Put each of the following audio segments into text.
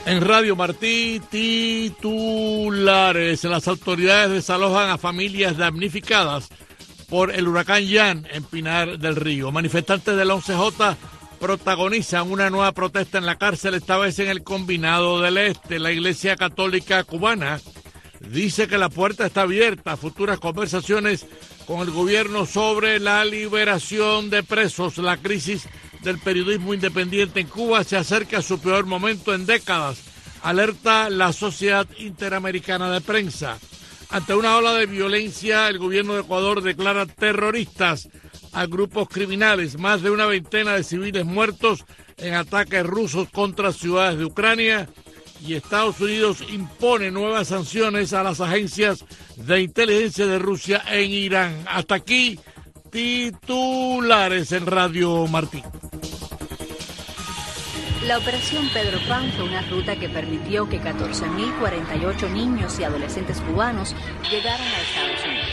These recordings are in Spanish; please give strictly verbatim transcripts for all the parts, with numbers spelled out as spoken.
En Radio Martí, titulares. Las autoridades desalojan a familias damnificadas por el huracán Ian en Pinar del Río. Manifestantes del once J protagonizan una nueva protesta en la cárcel, esta vez en el Combinado del Este. La Iglesia Católica Cubana dice que la puerta está abierta a futuras conversaciones con el gobierno sobre la liberación de presos. La crisis del periodismo independiente en Cuba se acerca a su peor momento en décadas, alerta la Sociedad Interamericana de Prensa. Ante una ola de violencia, el gobierno de Ecuador declara terroristas a grupos criminales. Más de una veintena de civiles muertos en ataques rusos contra ciudades de Ucrania. Y Estados Unidos impone nuevas sanciones a las agencias de inteligencia de Rusia en Irán. Hasta aquí, titulares en Radio Martí. La Operación Pedro Pan fue una ruta que permitió que catorce mil cuarenta y ocho niños y adolescentes cubanos llegaran a Estados Unidos.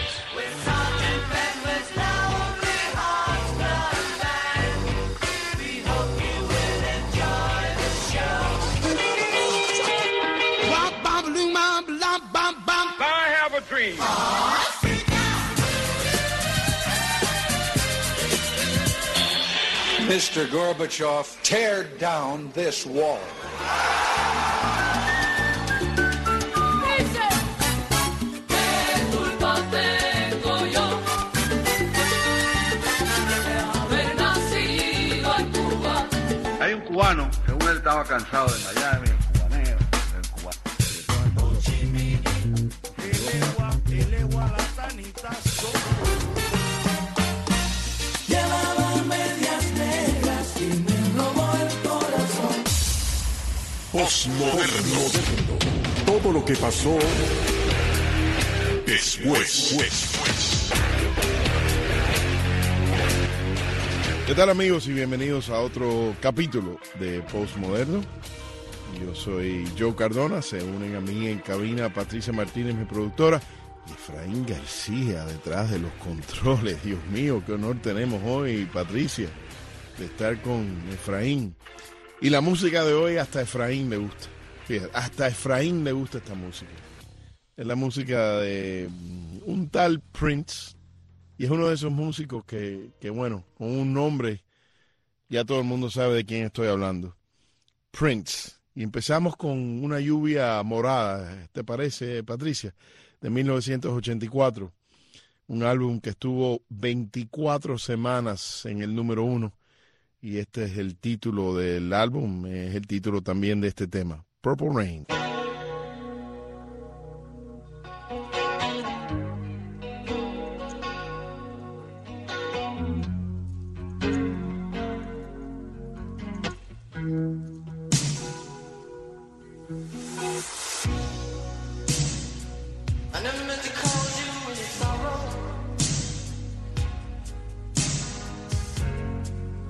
mister Gorbachev, tear down this wall. Hay un cubano, según él estaba cansado de Miami, el cubaneo, el cubano. Postmoderno. Todo lo que pasó después. ¿Qué tal, amigos? Y bienvenidos a otro capítulo de Postmoderno. Yo soy Joe Cardona. Se unen a mí en cabina Patricia Martínez, mi productora, y Efraín García detrás de los controles. Dios mío, qué honor tenemos hoy, Patricia, de estar con Efraín. Y la música de hoy hasta a Efraín le gusta. Fíjate, hasta a Efraín le gusta esta música. Es la música de un tal Prince. Y es uno de esos músicos que, que, bueno, con un nombre ya todo el mundo sabe de quién estoy hablando. Prince. Y empezamos con Una lluvia morada, ¿te parece, Patricia? De mil novecientos ochenta y cuatro. Un álbum que estuvo veinticuatro semanas en el número uno. Y este es el título del álbum, es el título también de este tema, Purple Rain.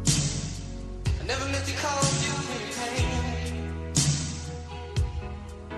Never meant to cause you any pain.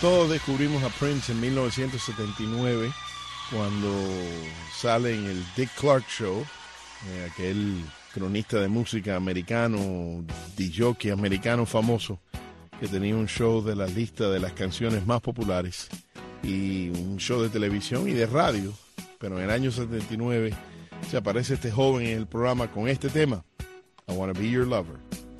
Todos descubrimos a Prince en mil novecientos setenta y nueve cuando sale en el Dick Clark Show, eh, aquel cronista de música americano, disc-jockey americano famoso, que tenía un show de la lista de las canciones más populares y un show de televisión y de radio. Pero en el año setenta y nueve se aparece este joven en el programa con este tema, I Wanna Be Your Lover.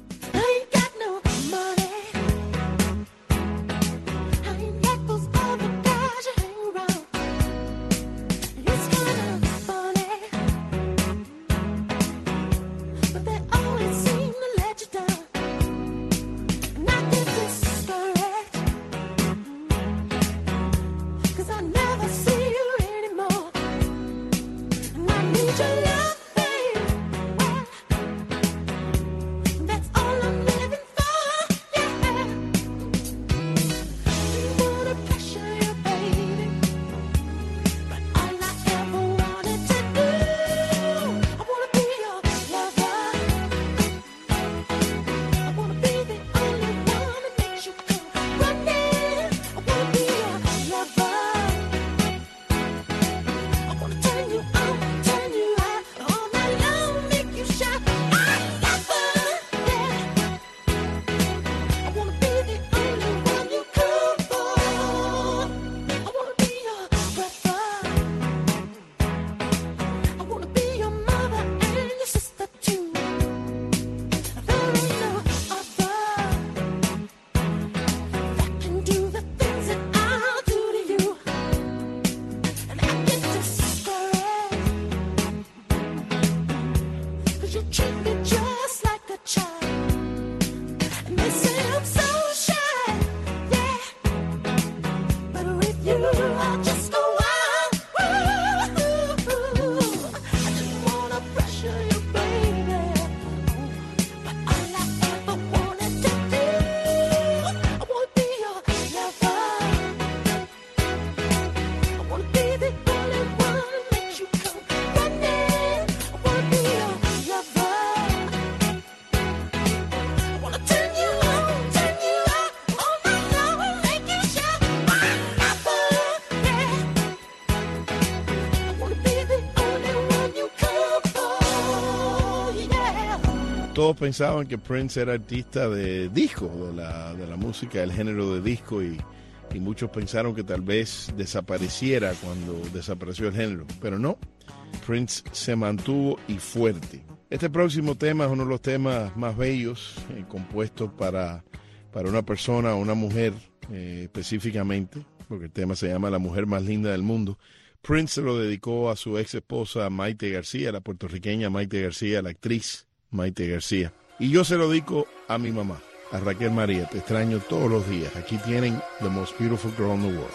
Todos pensaban que Prince era artista de disco, de la, de la música, del género de disco, y, y muchos pensaron que tal vez desapareciera cuando desapareció el género, pero no, Prince se mantuvo y fuerte. Este próximo tema es uno de los temas más bellos, eh, compuestos para, para una persona o una mujer eh, específicamente, porque el tema se llama La mujer más linda del mundo. Prince se lo dedicó a su ex esposa Maite García, la puertorriqueña Maite García, la actriz Maite García. Y yo se lo dedico a mi mamá, a Raquel María. Te extraño todos los días. Aquí tienen The Most Beautiful Girl in the World.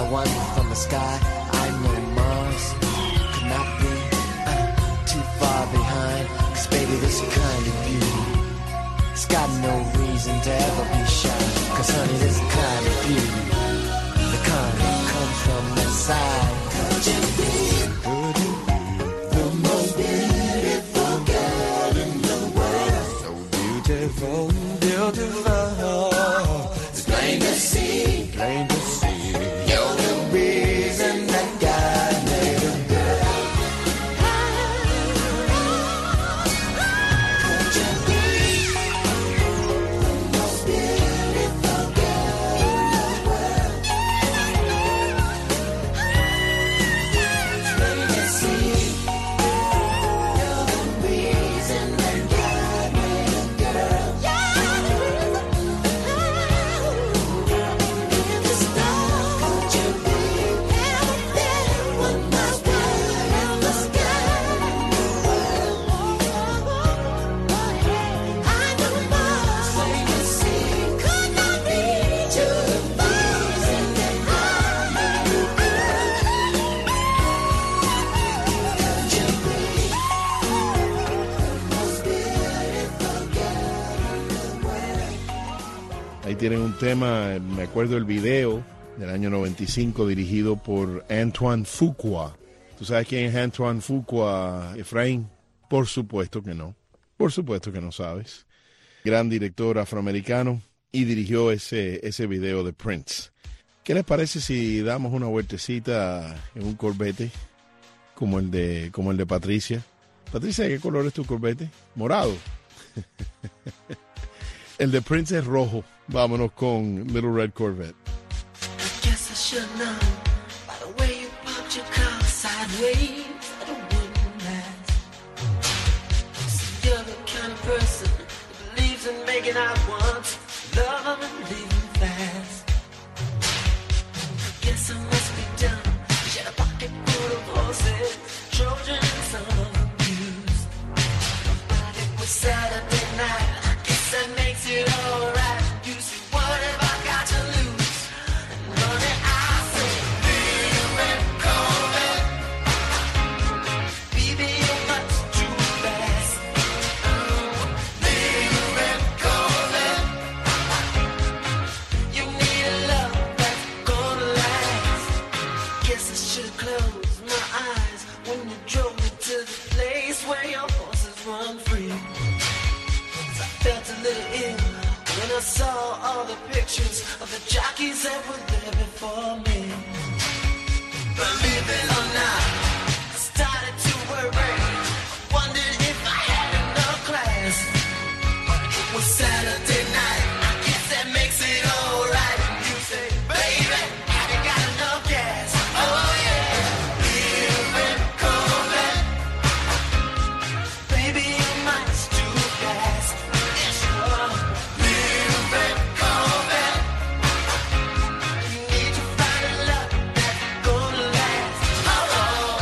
I wander from the sky. I know Mars could not be uh, too far behind. Cause baby, this kind of beauty, it's got no reason to ever be shy. Cause honey, this kind of beauty, the kind that comes from inside. Could you be, could you be the most beautiful girl in the world? So beautiful, beautiful. It's plain to see, plain to see. You're the reason that God made a girl. Could you be the most beautiful girl in the world? It's plain to see. You're the reason that God made a girl. Ahí tienen un tema, me acuerdo el video del año noventa y cinco dirigido por Antoine Fuqua. ¿Tú sabes quién es Antoine Fuqua, Efraín? Por supuesto que no. Por supuesto que no sabes. Gran director afroamericano y dirigió ese, ese video de Prince. ¿Qué les parece si damos una vueltecita en un Corvette como el de, como el de Patricia? Patricia, ¿qué color es tu Corvette? Morado. El de Prince es rojo. Vámonos con Little Red Corvette. Guess I should know by the way you parked your car sideways that it wouldn't last. So you're the kind of person who believes in making out once, love and leaving fast. Guess I must be dumb. She had a pocket full of horses, Trojan and some abused. But it was Saturday night. I guess that makes it alright. You see, what have I got to lose? And honey, I say, Little Red Corvette, baby, you're much too fast. Little Red Corvette, you need a love that's gonna last. Guess I should close my eyes when you drove me to the place where your horses run free. I felt a little ill when I saw all the pictures of the jockeys that were there before me. Believe it or not, I started to worry. I wondered if I had enough class. It was Saturday night, I guess that makes it alright. And you say, baby, have you got enough gas? Oh yeah, Little Red Corvette, baby, you're much too fast. Yes, you are. Little Red Corvette, you need to find a love that's gonna last. Oh, oh.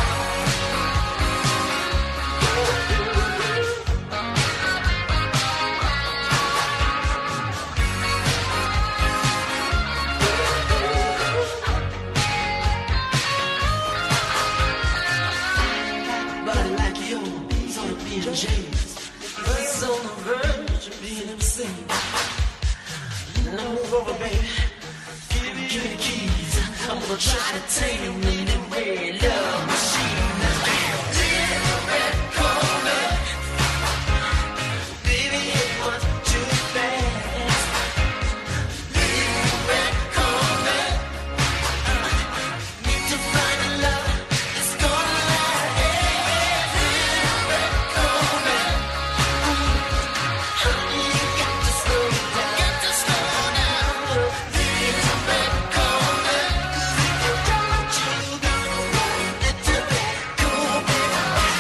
Body like yours ought to be in chains. He's on the verge of being insane. Now move over, baby. Give me, give me the keys. I'm gonna try to tame you in the red love machine. Little Red Corvette, baby, it was too fast. Little Red Corvette, need to find a love that's gonna last. Little Red Corvette, honey, you got to slow down. Got to slow down. Little Red Corvette, 'cause if you don't, you gonna run. Little Red Corvette,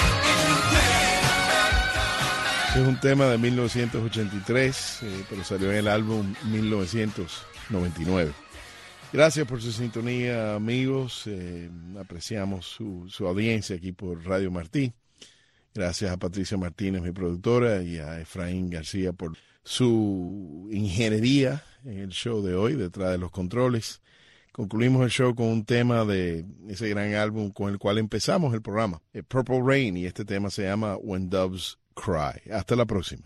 Es un tema de mil novecientos ochenta y tres, eh, pero salió en el álbum mil novecientos noventa y nueve. Gracias por su sintonía, amigos. Eh, apreciamos su, su audiencia aquí por Radio Martí. Gracias a Patricia Martínez, mi productora, y a Efraín García por su ingeniería en el show de hoy, detrás de los controles. concluimos el show con un tema de ese gran álbum con el cual empezamos el programa, Purple Rain, y este tema se llama When Doves Cry. Hasta la próxima.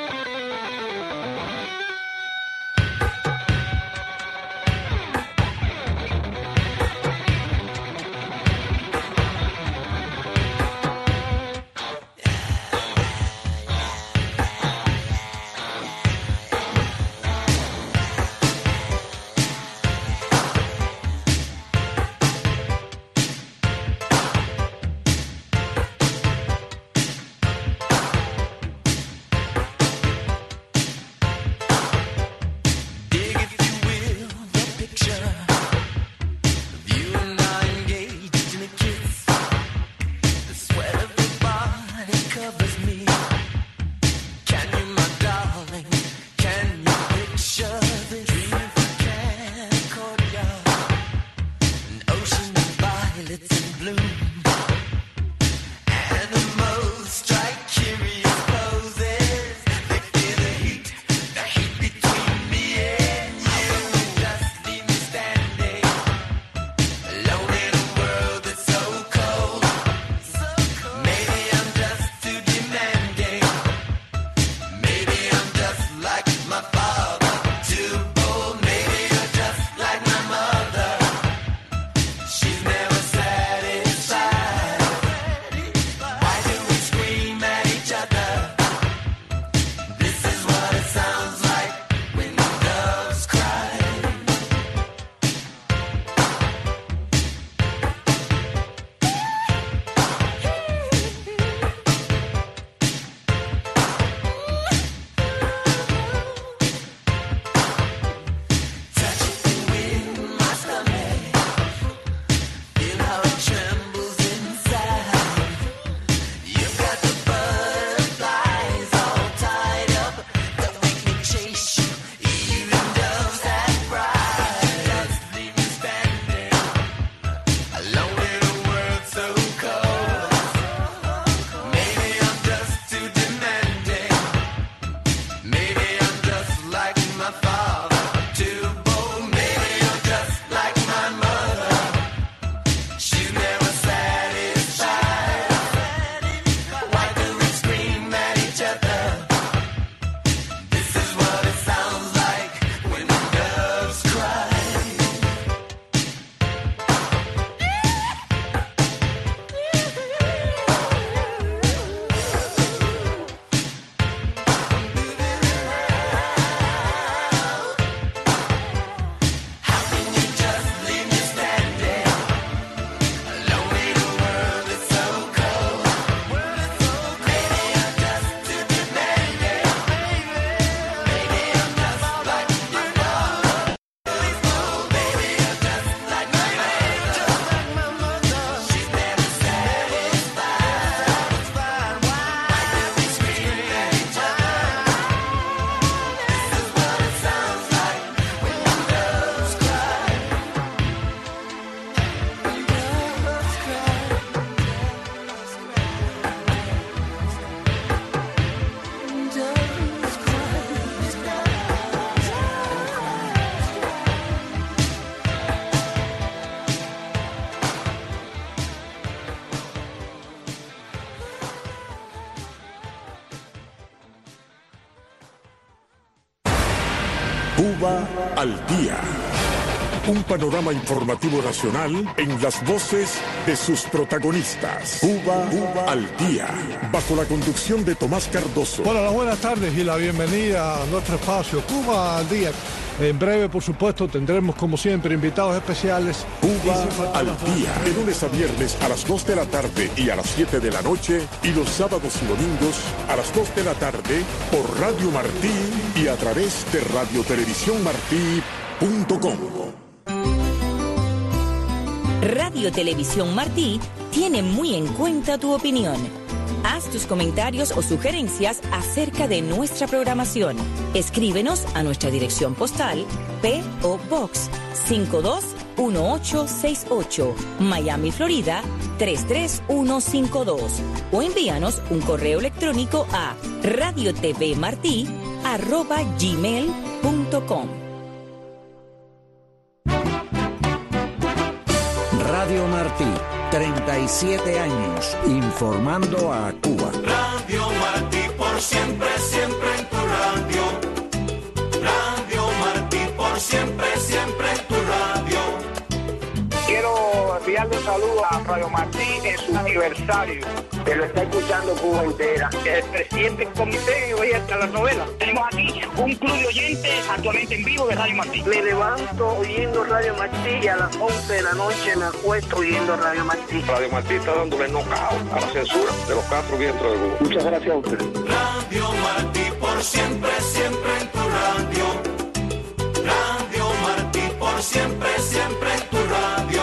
Cuba al día. Un panorama informativo nacional en las voces de sus protagonistas. Cuba, Cuba al día. Bajo la conducción de Tomás Cardoso. Bueno, las buenas tardes y la bienvenida a nuestro espacio Cuba al día. En breve, por supuesto, tendremos como siempre invitados especiales. Cuba al día. De lunes a viernes a las dos de la tarde y a las siete de la noche. Y los sábados y domingos a las dos de la tarde por Radio Martí y a través de radio televisión martí punto com. Radio Televisión Martí tiene muy en cuenta tu opinión. Haz tus comentarios o sugerencias acerca de nuestra programación. Escríbenos a nuestra dirección postal P O Box cinco dos uno ocho seis ocho, Miami, Florida tres tres uno cinco dos, o envíanos un correo electrónico a radiotvmartí arroba gmail punto com. Radio Martí, treinta y siete años, informando a Cuba. Radio Martí, por siempre, siempre en tu radio. Radio Martí, por siempre, siempre en tu radio. Quiero enviarle un saludo a Radio Martí en su aniversario, que lo está escuchando Cuba entera. El presidente del comité hoy hasta la novela. Tenemos aquí un club de oyentes actualmente en vivo de Radio Martí. Me levanto oyendo Radio Martí y a las once de la noche me acuesto oyendo Radio Martí. Radio Martí está dándole knockout a la censura de los cuatro vientos de Cuba. Muchas gracias a usted. Radio Martí, por siempre, siempre en tu radio. Radio Martí, por siempre, siempre en tu radio.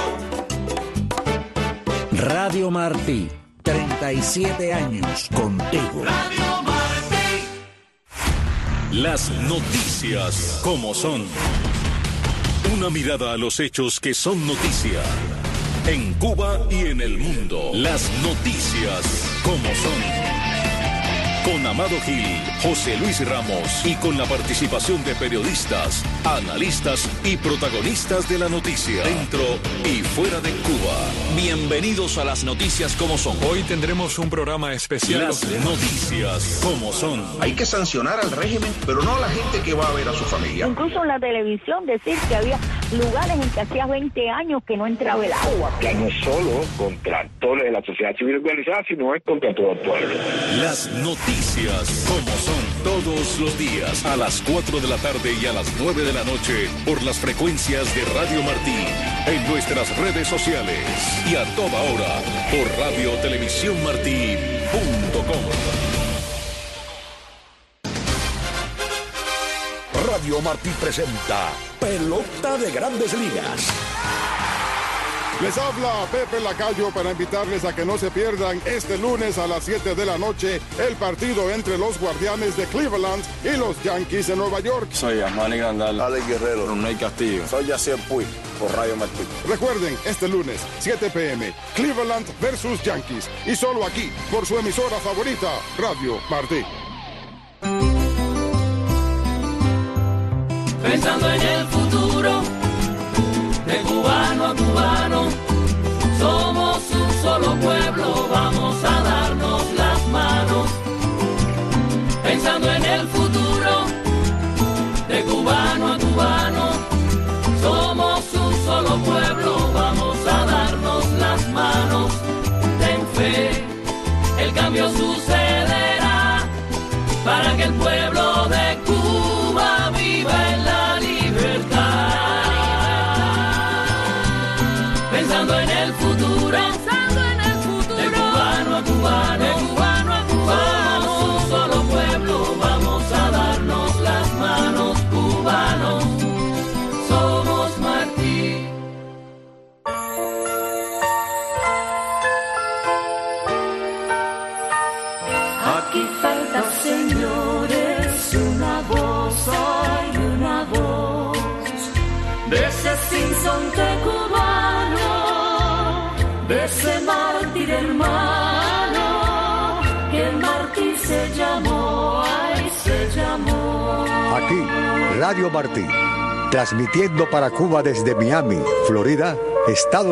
Radio Martí, treinta y siete años contigo. Radio Martí. Las noticias como son. Una mirada a los hechos que son noticia. En Cuba y en el mundo. Las noticias como son. Con Amado Gil, José Luis Ramos y con la participación de periodistas, analistas y protagonistas de la noticia, dentro y fuera de Cuba. Bienvenidos a las noticias como son. Hoy tendremos un programa especial. Las noticias como son. Hay que sancionar al régimen, pero no a la gente que va a ver a su familia. Incluso en la televisión decir que había lugares en que hacía veinte años que no entraba el agua. Que no solo contra actores de la sociedad civil organizada, sino es contra todo el pueblo. Las noticias como son, todos los días a las cuatro de la tarde y a las nueve de la noche por las frecuencias de Radio Martí, en nuestras redes sociales y a toda hora por radio televisión martí punto com. Radio Martí presenta Pelota de Grandes Ligas. Les habla Pepe Lacayo para invitarles a que no se pierdan este lunes a las siete de la noche el partido entre los Guardianes de Cleveland y los Yankees de Nueva York. Soy Armani Grandal, Alex Guerrero, Ronay Castillo. Soy Yacier Puig, por Radio Martí. Recuerden, este lunes, siete p m, Cleveland versus Yankees. Y solo aquí, por su emisora favorita, Radio Martí. Pensando en el futuro, de cubano a cubano, somos un solo pueblo, vamos a darnos las manos. Pensando en el futuro, de cubano a cubano, somos un solo pueblo, vamos a darnos las manos. Ten fe, el cambio sucederá, para que el pueblo de Cuba viva en la libertad. Pensando en el futuro, pensando en el futuro, de cubano a cubano, de cubano a cubano, somos un solo pueblo, vamos a darnos las manos, cubanos, somos Martí. Aquí falta, señores, una voz, hay una voz de ese sinsonte cubano, de ese mártir hermano, que Martí se llamó, ay, se llamó. Aquí, Radio Martí, transmitiendo para Cuba desde Miami, Florida, Estados Unidos.